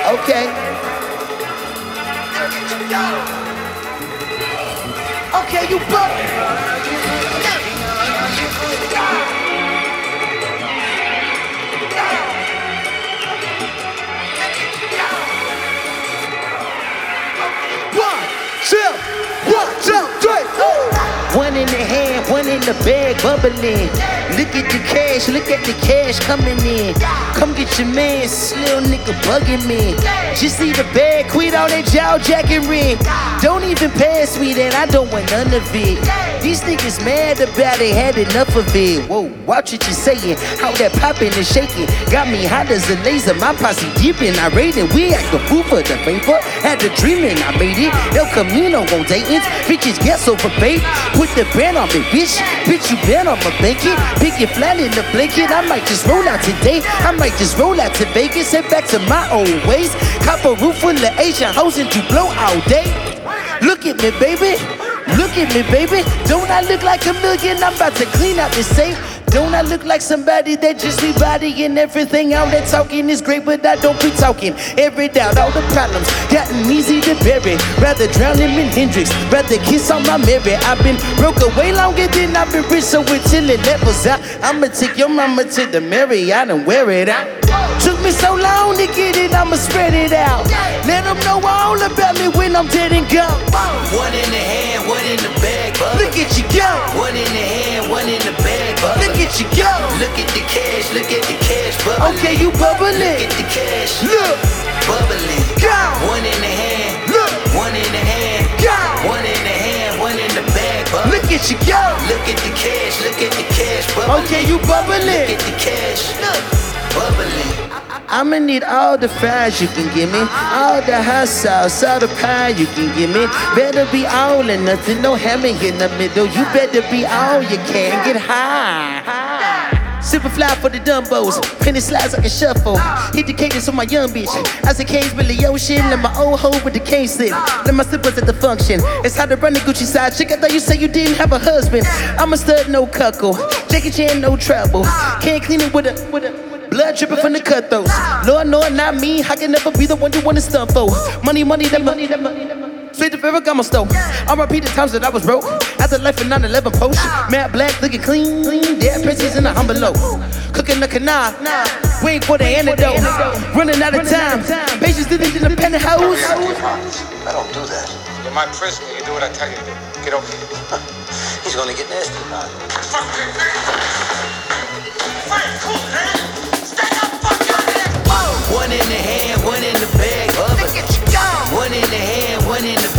Okay. Okay, you buck. One in the hand, one in the bag, bubbling. Look at the cash coming in. Come get your man, this little nigga bugging me. Just see the bag, quit on that jaw jacket ring. Don't even pass me that, I don't want none of it. These niggas mad about it, had enough of it. Whoa, watch what you saying, how that popping and shaking. Got me hot as a laser, my posse deepin', I raided. We act the fool for the paper, had the dreamin', I made it. El Camino on Dayton's, bitches guess over bait. Put the brand on me, bitch, you bet I'ma make it. Pick it flat in the blanket, I might just roll out today. I might just roll out to Vegas, head back to my old ways. Cop a roof full of Asian hoes and do blow all day. Look at me, baby. Look at me, baby. Don't I look like a million? I'm about to clean out this safe. Don't I look like somebody that just be bodying everything out? That talking is great, but I don't be talking. Every doubt, all the problems gotten easy to bury. Rather drown him in Hendrix, rather kiss on my Mary. I've been broke away longer than I've been rich, so until it levels out, I'ma take your mama to the Marriott and wear it out. Took me so long to get it, I'ma spread it out. Let them know all about me when I'm dead and gone. One in the hand, one in the bag, bub. Look at you go. One in the hand, one in the bag, bub. Look at you go. Look at the cash, bubbling. Okay, you bubbling. Look at the cash, Look. bubbling. Go. One in the hand, Look. one in the hand, Go. one in the hand, one in the bag, bub. Look at you go. Look at the cash, bubbling. Okay, you bubbling. Look at the cash, bubbling. I'ma need all the fries you can give me, all the hot sauce, all the pie you can give me. Better be all or nothing, no hammer in the middle. You better be all you can, get high. Super fly for the Dumbos, penny slides like a shuffle. Hit the cadence on my young bitch. As the K's Billy Ocean, let my old hoe with the cane slip. Let my slippers at the function. It's how to run the Gucci side chick. I thought you said you didn't have a husband. I'm a stud, no cuckle. Jackie Chan, no trouble. Can't clean it with a blood dripping from the cutthroats. Lord, no, not me. I can never be the one you wanna stump for. Money, that money. Straight to Ferragamo store. I repeat the times that I was broke. After life in 9/11 post. Matte black, looking clean. Dead princess in a humble low. Cooking the canal. Waiting for the antidote. Running out of time. Patience did it in the penthouse. I don't do that. You're my prisoner. You do what I tell you to do. Get over here. He's gonna get nasty about it. One in the hand, one in the bag, bubba. One in the hand, one in the